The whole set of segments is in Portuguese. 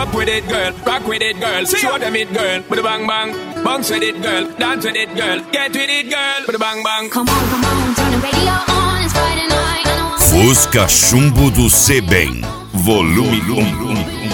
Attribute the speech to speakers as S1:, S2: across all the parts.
S1: Up with it, girl. Rock with it, girl. Show them it, girl. With a bang bang. Bounce with it, girl. Dance with it, girl. Get with it, girl. With a bang bang.
S2: Come on, turn the radio on. It's Friday night.
S3: Fusca Chumbo do Sebem. Volume 1.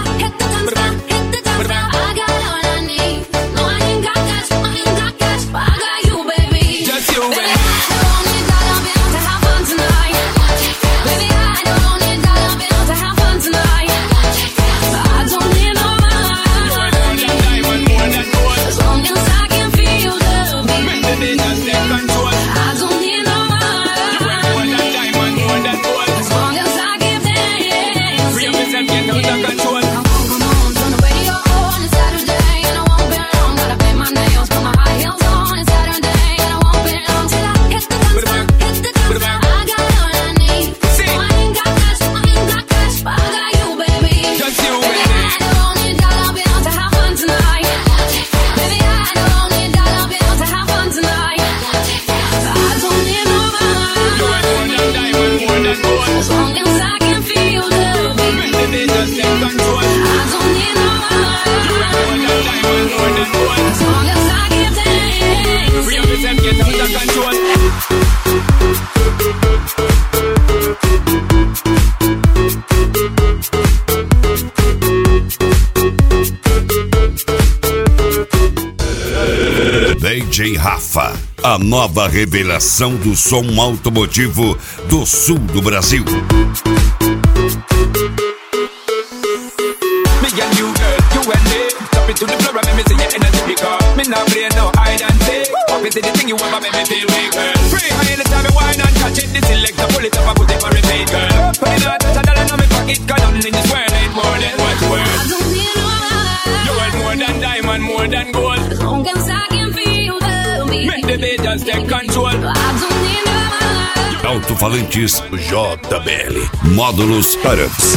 S3: DJ Rafa, a nova revelação do som automotivo do sul do Brasil.
S1: More than gold.
S2: As long as I can feel the beat.
S1: Make the beat just take control.
S2: I don't need no money.
S3: Alto-falantes JBL. Módulos Arabs.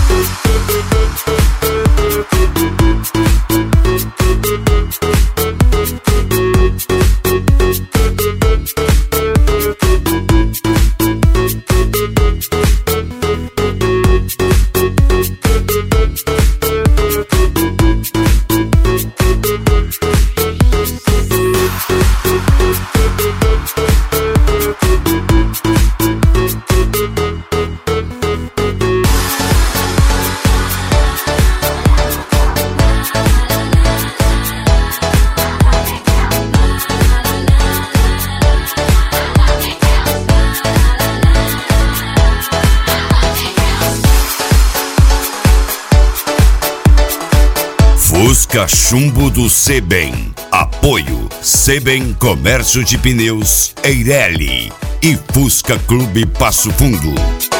S3: Fusca Chumbo do Sebem. Apoio Sebem Comércio de Pneus, Eireli e Fusca Clube Passo Fundo.